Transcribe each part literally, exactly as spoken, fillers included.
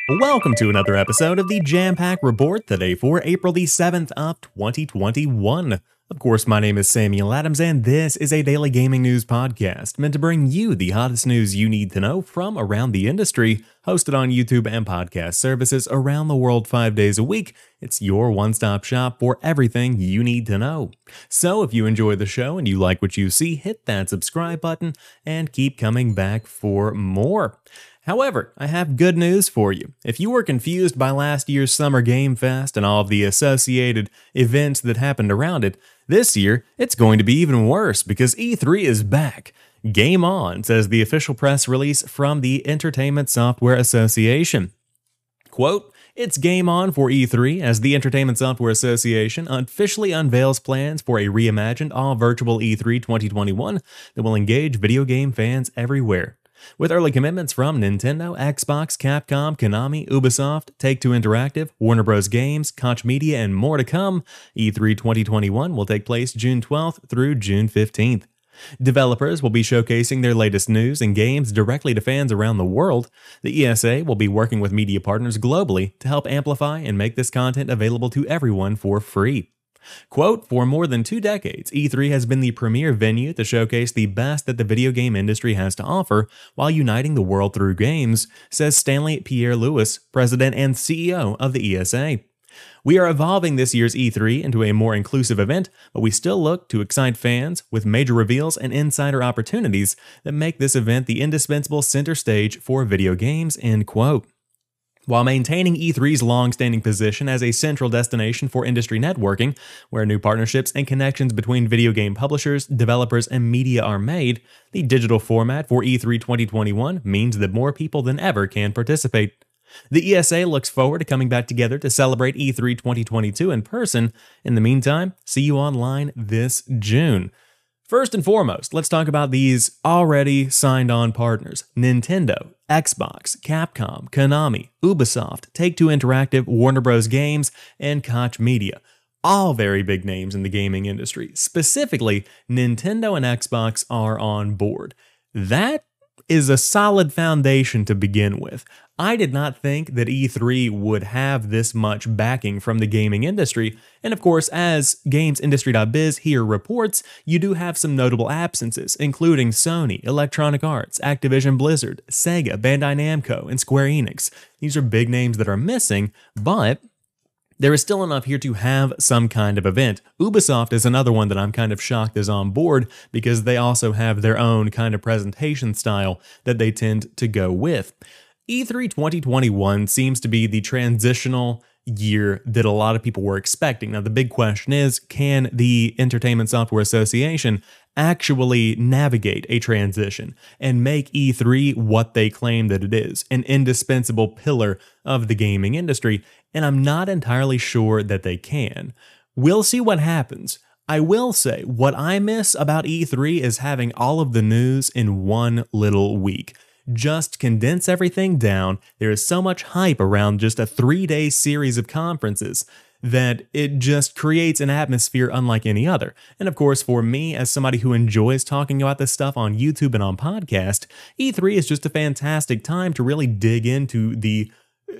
Welcome to another episode of the Jam Pack Report today for April the seventh of twenty twenty-one. Of course, my name is Samuel Adams, and this is a daily gaming news podcast meant to bring you the hottest news you need to know from around the industry, hosted on YouTube and podcast services around the world five days a week. It's your one-stop shop for everything you need to know. So if you enjoy the show and you like what you see, hit that subscribe button and keep coming back for more. However, I have good news for you. If you were confused by last year's Summer Game Fest and all of the associated events that happened around it, this year it's going to be even worse because E three is back. Game on, says the official press release from the Entertainment Software Association. Quote, "It's game on for E three as the Entertainment Software Association officially unveils plans for a reimagined all-virtual E three twenty twenty-one that will engage video game fans everywhere. With early commitments from Nintendo, Xbox, Capcom, Konami, Ubisoft, Take-Two Interactive, Warner Bros. Games, Koch Media, and more to come, E three twenty twenty-one will take place June twelfth through June fifteenth. Developers will be showcasing their latest news and games directly to fans around the world. The E S A will be working with media partners globally to help amplify and make this content available to everyone for free. Quote, "For more than two decades, E three has been the premier venue to showcase the best that the video game industry has to offer while uniting the world through games," says Stanley Pierre-Louis, president and C E O of the E S A. "We are evolving this year's E three into a more inclusive event, but we still look to excite fans with major reveals and insider opportunities that make this event the indispensable center stage for video games," end quote. While maintaining E three's long-standing position as a central destination for industry networking, where new partnerships and connections between video game publishers, developers, and media are made, the digital format for E three twenty twenty-one means that more people than ever can participate. The E S A looks forward to coming back together to celebrate E three twenty twenty-two in person. In the meantime, see you online this June. First and foremost, let's talk about these already signed-on partners: Nintendo, Xbox, Capcom, Konami, Ubisoft, Take-Two Interactive, Warner Bros. Games, and Koch Media. All very big names in the gaming industry. Specifically, Nintendo and Xbox are on board. That is a solid foundation to begin with. I did not think that E three would have this much backing from the gaming industry, and of course, as GamesIndustry dot biz here reports, you do have some notable absences, including Sony, Electronic Arts, Activision Blizzard, Sega, Bandai Namco, and Square Enix. These are big names that are missing, but there is still enough here to have some kind of event. Ubisoft is another one that I'm kind of shocked is on board because they also have their own kind of presentation style that they tend to go with. E three twenty twenty-one seems to be the transitional year that a lot of people were expecting. Now, the big question is, can the Entertainment Software Association actually navigate a transition and make E three what they claim that it is, an indispensable pillar of the gaming industry? And I'm not entirely sure that they can. We'll see what happens. I will say, what I miss about E three is having all of the news in one little week. Just condense everything down. There is so much hype around just a three-day series of conferences that it just creates an atmosphere unlike any other. And of course, for me, as somebody who enjoys talking about this stuff on YouTube and on podcast, E three is just a fantastic time to really dig into the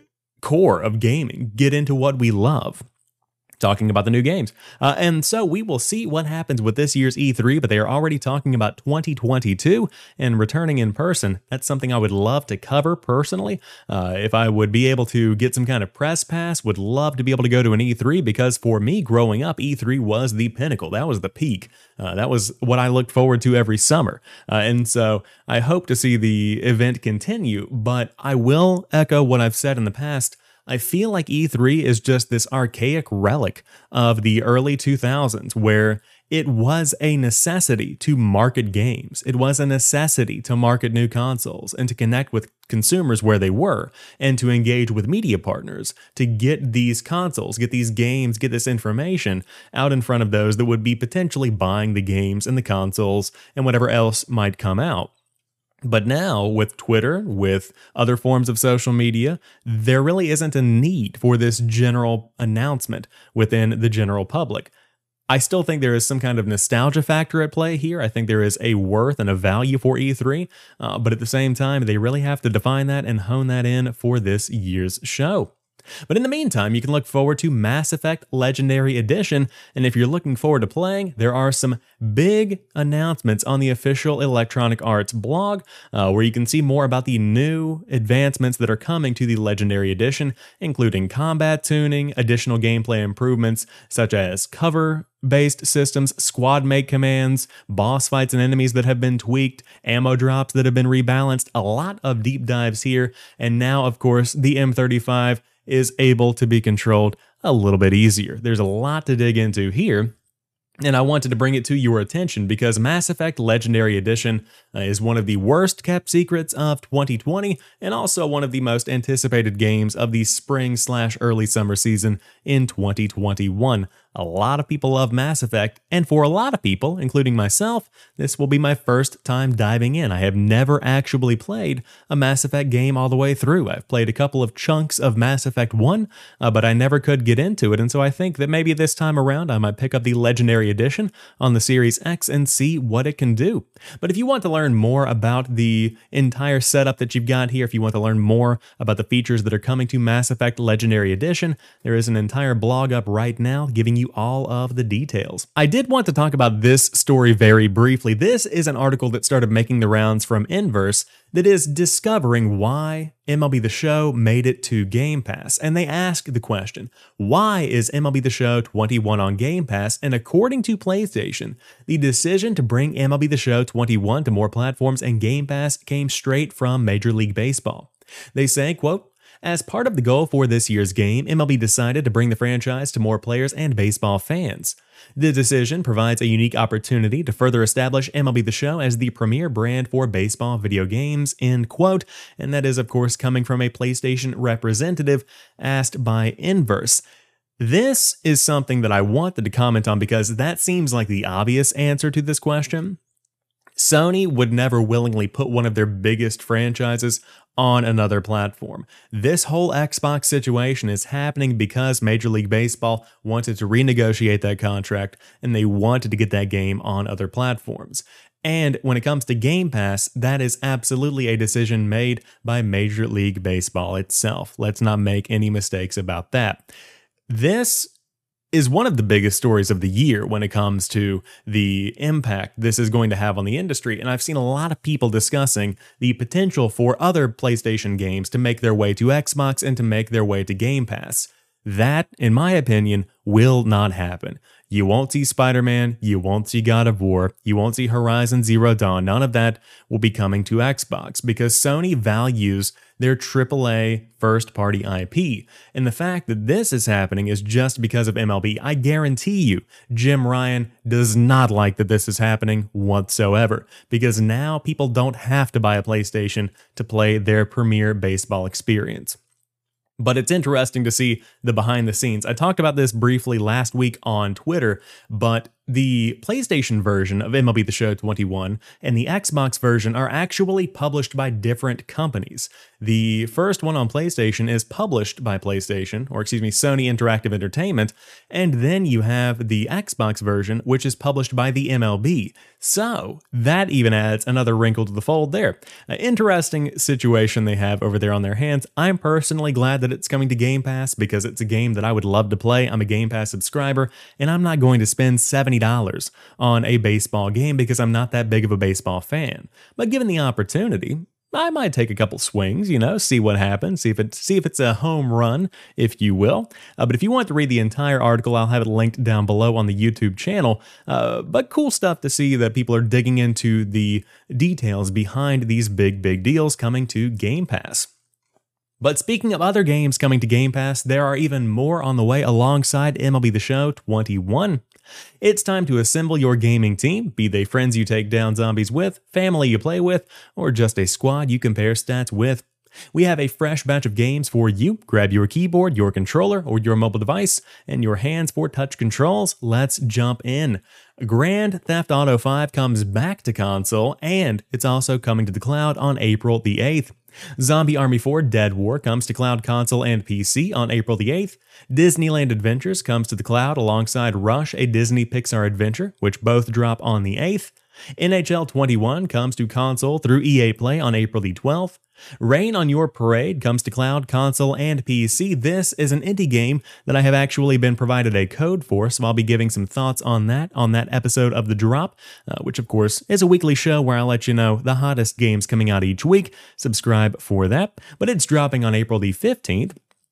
core of gaming, get into what we love, talking about the new games. Uh, and so we will see what happens with this year's E three, but they are already talking about twenty twenty-two and returning in person. That's something I would love to cover personally. Uh, if I would be able to get some kind of press pass, would love to be able to go to an E three, because for me growing up, E three was the pinnacle. That was the peak. Uh, that was what I looked forward to every summer. Uh, and so I hope to see the event continue, but I will echo what I've said in the past. I feel like E three is just this archaic relic of the early two thousands where it was a necessity to market games. It was a necessity to market new consoles and to connect with consumers where they were and to engage with media partners to get these consoles, get these games, get this information out in front of those that would be potentially buying the games and the consoles and whatever else might come out. But now, with Twitter, with other forms of social media, there really isn't a need for this general announcement within the general public. I still think there is some kind of nostalgia factor at play here. I think there is a worth and a value for E three, uh, but at the same time, they really have to define that and hone that in for this year's show. But in the meantime, you can look forward to Mass Effect Legendary Edition, and if you're looking forward to playing, there are some big announcements on the official Electronic Arts blog, uh, where you can see more about the new advancements that are coming to the Legendary Edition, including combat tuning, additional gameplay improvements such as cover-based systems, squad mate commands, boss fights and enemies that have been tweaked, ammo drops that have been rebalanced, a lot of deep dives here, and now, of course, the M thirty-five is able to be controlled a little bit easier. There's a lot to dig into here, and I wanted to bring it to your attention because Mass Effect Legendary Edition uh, is one of the worst kept secrets of twenty twenty and also one of the most anticipated games of the spring slash early summer season in twenty twenty-one. A lot of people love Mass Effect, and for a lot of people, including myself, this will be my first time diving in. I have never actually played a Mass Effect game all the way through. I've played a couple of chunks of Mass Effect one, uh, but I never could get into it, and so I think that maybe this time around I might pick up the Legendary Edition on the Series X and see what it can do. But if you want to learn more about the entire setup that you've got here, if you want to learn more about the features that are coming to Mass Effect Legendary Edition, there is an entire blog up right now giving you all of the details. I did want to talk about this story very briefly. This is an article that started making the rounds from Inverse that is discovering why M L B The Show made it to Game Pass. And they ask the question, why is M L B The Show twenty-one on Game Pass? And according to PlayStation, the decision to bring M L B The Show twenty-one to more platforms and Game Pass came straight from Major League Baseball. They say, quote, "As part of the goal for this year's game, M L B decided to bring the franchise to more players and baseball fans. The decision provides a unique opportunity to further establish M L B The Show as the premier brand for baseball video games," end quote. And that is, of course, coming from a PlayStation representative asked by Inverse. This is something that I wanted to comment on because that seems like the obvious answer to this question. Sony would never willingly put one of their biggest franchises on another platform. This whole Xbox situation is happening because Major League Baseball wanted to renegotiate that contract and they wanted to get that game on other platforms. And when it comes to Game Pass, that is absolutely a decision made by Major League Baseball itself. Let's not make any mistakes about that. This is one of the biggest stories of the year when it comes to the impact this is going to have on the industry, and I've seen a lot of people discussing the potential for other PlayStation games to make their way to Xbox and to make their way to Game Pass. That, in my opinion, will not happen. You won't see Spider-Man, you won't see God of War, you won't see Horizon Zero Dawn. None of that will be coming to Xbox because Sony values their triple A first-party I P. And the fact that this is happening is just because of M L B. I guarantee you, Jim Ryan does not like that this is happening whatsoever because now people don't have to buy a PlayStation to play their premier baseball experience. But it's interesting to see the behind the scenes. I talked about this briefly last week on Twitter, but the PlayStation version of M L B The Show twenty-one and the Xbox version are actually published by different companies. The first one on PlayStation is published by PlayStation, or excuse me, Sony Interactive Entertainment, and then you have the Xbox version, which is published by the M L B. So that even adds another wrinkle to the fold there. An interesting situation they have over there on their hands. I'm personally glad that it's coming to Game Pass because it's a game that I would love to play. I'm a Game Pass subscriber, and I'm not going to spend seventy dollars on a baseball game because I'm not that big of a baseball fan. But given the opportunity, I might take a couple swings, you know, see what happens, see if it's, see if it's a home run, if you will. Uh, but if you want to read the entire article, I'll have it linked down below on the YouTube channel. Uh, but cool stuff to see that people are digging into the details behind these big, big deals coming to Game Pass. But speaking of other games coming to Game Pass, there are even more on the way alongside M L B The Show twenty-one. It's time to assemble your gaming team, be they friends you take down zombies with, family you play with, or just a squad you compare stats with. We have a fresh batch of games for you. Grab your keyboard, your controller, or your mobile device, and your hands for touch controls. Let's jump in. Grand Theft Auto five comes back to console, and it's also coming to the cloud on April the eighth. Zombie Army four Dead War comes to cloud console and P C on April the eighth. Disneyland Adventures comes to the cloud alongside Rush, a Disney Pixar adventure, which both drop on the eighth. N H L twenty-one comes to console through E A Play on April the twelfth. Rain on Your Parade comes to cloud, console, and P C. This is an indie game that I have actually been provided a code for, so I'll be giving some thoughts on that on that episode of The Drop, uh, which of course is a weekly show where I'll let you know the hottest games coming out each week. Subscribe for that. But it's dropping on April the fifteenth.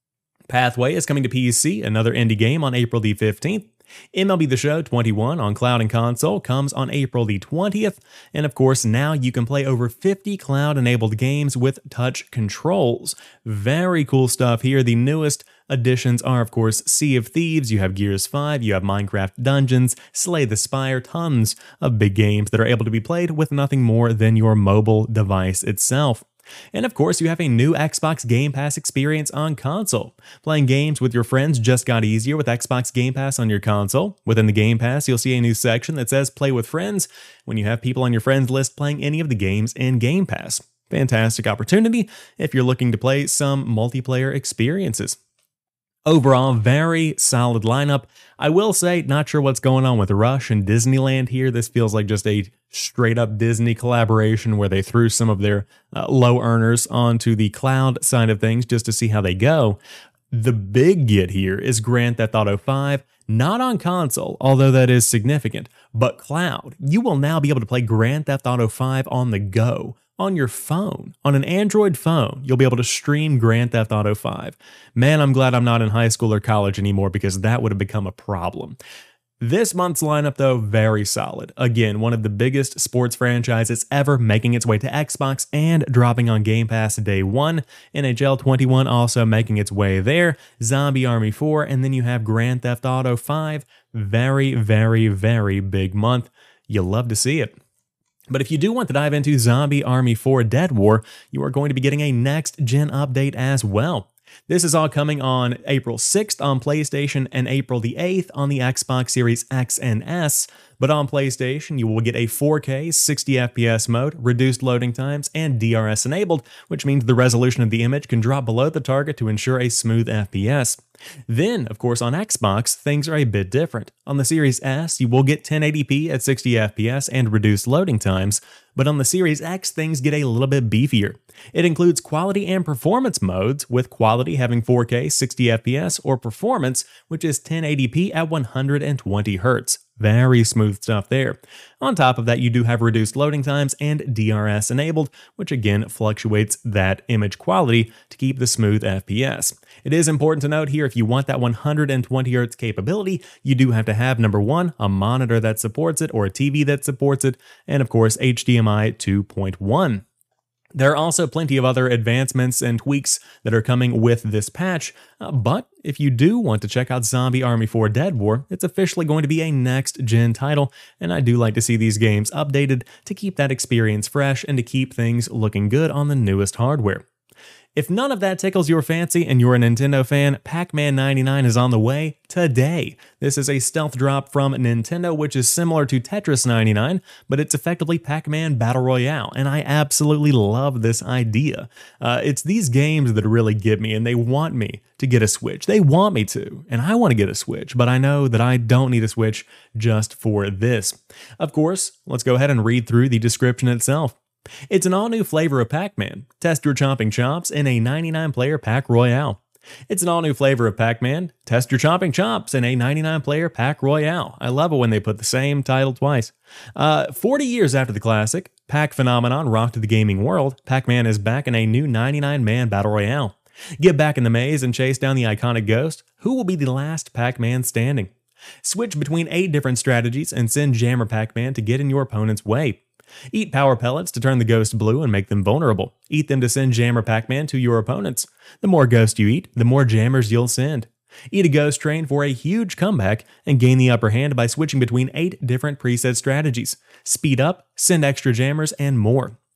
Pathway is coming to P C, another indie game, on April the fifteenth. M L B The Show twenty-one on cloud and console comes on April the twentieth, and of course now you can play over fifty cloud-enabled games with touch controls. Very cool stuff here. The newest additions are of course Sea of Thieves, you have Gears five, you have Minecraft Dungeons, Slay the Spire, tons of big games that are able to be played with nothing more than your mobile device itself. And of course, you have a new Xbox Game Pass experience on console. Playing games with your friends just got easier with Xbox Game Pass on your console. Within the Game Pass, you'll see a new section that says Play with Friends when you have people on your friends list playing any of the games in Game Pass. Fantastic opportunity if you're looking to play some multiplayer experiences. Overall, very solid lineup. I will say, not sure what's going on with Rush and Disneyland here. This feels like just a straight up Disney collaboration where they threw some of their uh, low earners onto the cloud side of things just to see how they go. The big get here is Grand Theft Auto five, not on console, although that is significant, but cloud. You will now be able to play Grand Theft Auto five on the go. On your phone, on an Android phone, you'll be able to stream Grand Theft Auto five. Man, I'm glad I'm not in high school or college anymore because that would have become a problem. This month's lineup, though, very solid. Again, one of the biggest sports franchises ever, making its way to Xbox and dropping on Game Pass day one. N H L twenty-one also making its way there. Zombie Army four, and then you have Grand Theft Auto five. Very, very, very big month. You'll love to see it. But if you do want to dive into Zombie Army four Dead War, you are going to be getting a next-gen update as well. This is all coming on April sixth on PlayStation and April the eighth on the Xbox Series X and S. But on PlayStation, you will get a four K sixty F P S mode, reduced loading times, and D R S enabled, which means the resolution of the image can drop below the target to ensure a smooth F P S. Then, of course, on Xbox, things are a bit different. On the Series S, you will get ten eighty p at sixty F P S and reduced loading times, but on the Series X, things get a little bit beefier. It includes quality and performance modes, with quality having four K sixty F P S, or performance, which is ten eighty p at one hundred twenty hertz. Very smooth stuff there. On top of that, you do have reduced loading times and D R S enabled, which again fluctuates that image quality to keep the smooth F P S. It is important to note here, if you want that one hundred twenty hertz capability, you do have to have, number one, a monitor that supports it or a T V that supports it, and of course H D M I two point one. There are also plenty of other advancements and tweaks that are coming with this patch, uh, but if you do want to check out Zombie Army four Dead War, it's officially going to be a next-gen title, and I do like to see these games updated to keep that experience fresh and to keep things looking good on the newest hardware. If none of that tickles your fancy and you're a Nintendo fan, Pac-Man ninety-nine is on the way today. This is a stealth drop from Nintendo, which is similar to Tetris ninety-nine, but it's effectively Pac-Man Battle Royale, and I absolutely love this idea. Uh, it's these games that really get me, and they want me to get a Switch. They want me to, and I want to get a Switch, but I know that I don't need a Switch just for this. Of course, let's go ahead and read through the description itself. It's an all-new flavor of Pac-Man. Test your chomping chops in a ninety-nine player Pac Royale. It's an all-new flavor of Pac-Man. Test your chomping chops in a ninety-nine player Pac Royale. I love it when they put the same title twice. Uh, forty years after the classic, Pac Phenomenon rocked the gaming world, Pac-Man is back in a new ninety-nine man Battle Royale. Get back in the maze and chase down the iconic ghost. Who will be the last Pac-Man standing? Switch between eight different strategies and send Jammer Pac-Man to get in your opponent's way. Eat power pellets to turn the ghost blue and make them vulnerable. Eat them to send Jammer Pac-Man to your opponents. The more ghosts you eat, the more jammers you'll send. Eat a ghost train for a huge comeback and gain the upper hand by switching between eight different preset strategies. Speed up, send extra jammers, and more.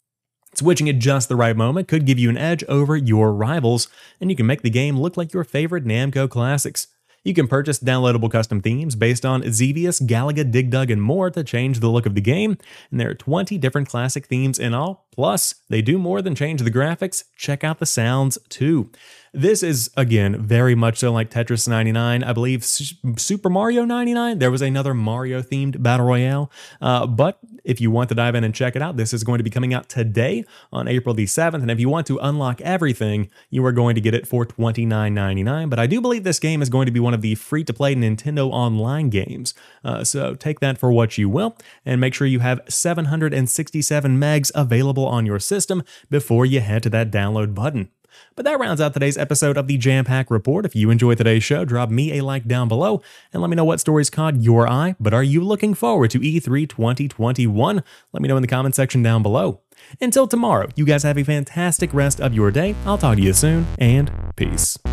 Switching at just the right moment could give you an edge over your rivals, and you can make the game look like your favorite Namco classics. You can purchase downloadable custom themes based on Xevious, Galaga, Dig Dug, and more to change the look of the game, and there are twenty different classic themes in all. Plus, they do more than change the graphics, check out the sounds too. This is, again, very much so like Tetris ninety-nine, I believe Super Mario ninety-nine, there was another Mario-themed Battle Royale, uh, but if you want to dive in and check it out, this is going to be coming out today on April the seventh, and if you want to unlock everything, you are going to get it for twenty-nine ninety-nine, but I do believe this game is going to be one of the free-to-play Nintendo Online games, uh, so take that for what you will, and make sure you have seven hundred sixty-seven megs available on your system before you head to that download button. But that rounds out today's episode of the Jam Pack Report. If you enjoyed today's show, drop me a like down below and let me know what stories caught your eye. But are you looking forward to E three twenty twenty-one? Let me know in the comment section down below. Until tomorrow, you guys have a fantastic rest of your day. I'll talk to you soon, and peace.